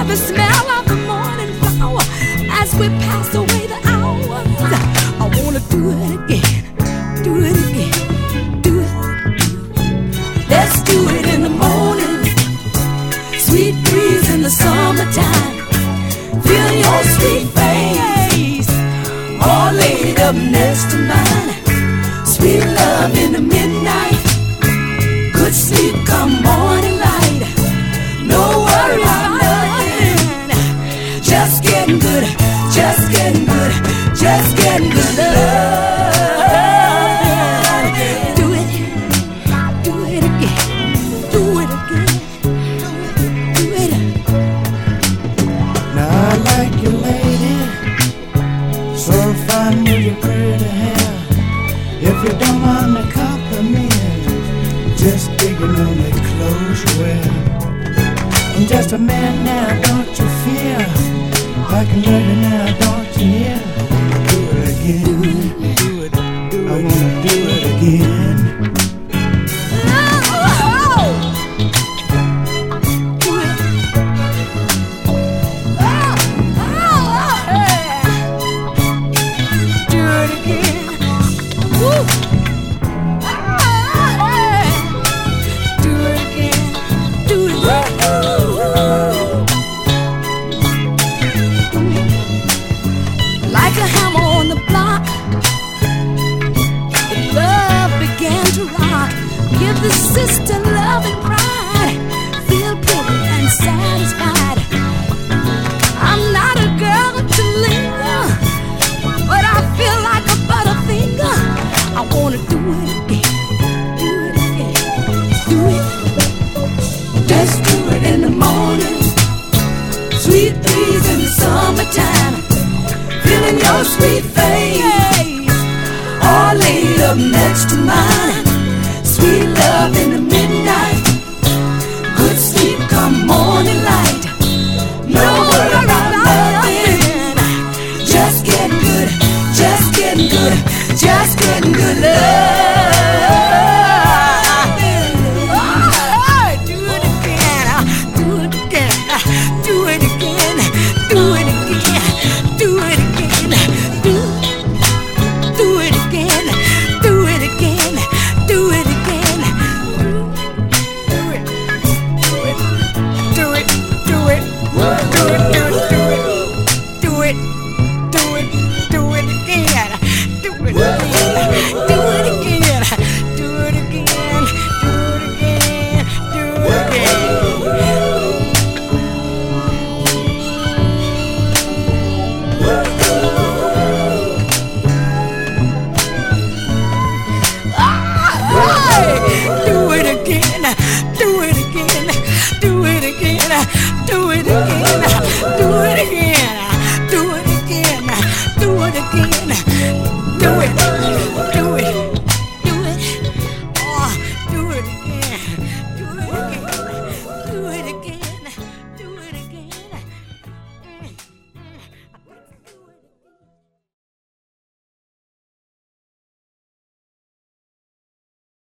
the smell of the morning flower as we pass away the hours. I wanna do it again, do it again, do it. Let's do it in the morning, sweet breeze in the summertime. Feel your sweet face all laid up next to mine. Sweet love in the midnight, good sleep come morning light. No worry about nothing, just getting good, just getting good, just getting good love. Do it again, do it again, do it. Now I like you, lady, so fine with your pretty hair. If you don't mind the compliment, just digging on the clothes you wear. I'm just a man now, don't you fear? I can love you now, don't you hear? Do it again, do it, I wanna do it again. The sister love and pride, feel pretty and satisfied. I'm not a girl to linger, but I feel like a butterfinger. I wanna do it again, do it again, do it. Just do it in the morning, sweet breeze in the summertime. Feeling your sweet face, all laid up next to mine. Sweet love in the midnight, good sleep come morning light. No worry about nothing, just getting good, just getting good, just getting good love. Do it again, do it again, do it again, do it again, do it again, do it again, do it again, do it again. Do it.